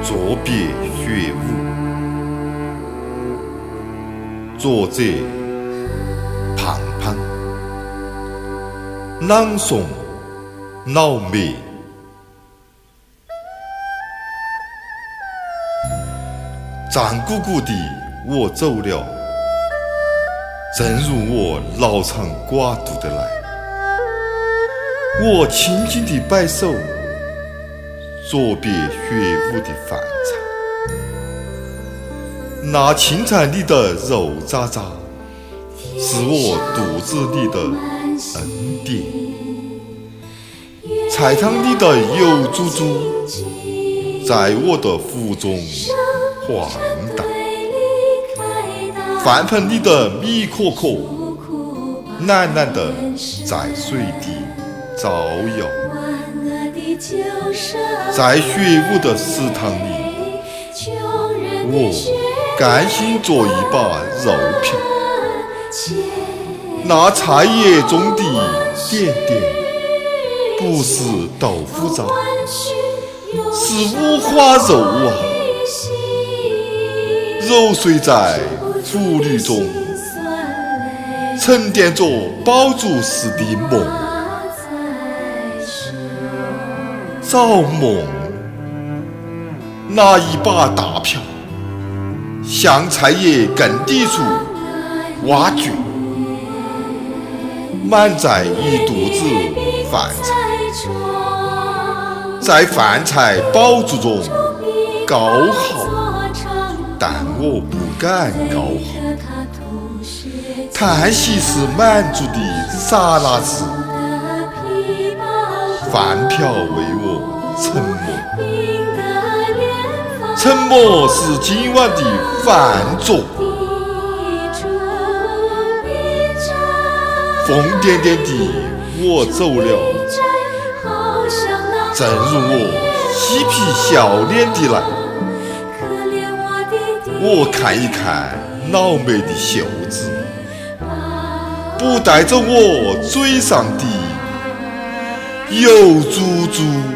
作别学舞，作者胖胖，朗诵老梅。战鼓鼓地我走了，正如我老长寡度的来。我轻轻地摆手，作别学舞的饭菜。那青菜里的肉渣渣，是我肚子里的恩典；菜汤里的油猪猪，在我的腹中晃荡；饭盆里的米壳壳，懒懒地在水底招摇。在学舞的食堂里，我甘心做一把肉票。那菜叶中的点点，不是豆腐渣，是五花肉啊，揉碎在浮绿中，沉淀着饱足时的梦。造梦，那一把大瓢，向菜叶根底处挖掘，满载一肚子饭菜，在饭菜饱足中高嚎，但我不敢高嚎。叹息是满足的刹那时，饭瓢为我沉默，沉默是今晚的饭桌。疯癫癫的我走了，正如我嬉皮笑脸的来。我看一看老梅的袖子，不带着我嘴上的油猪猪。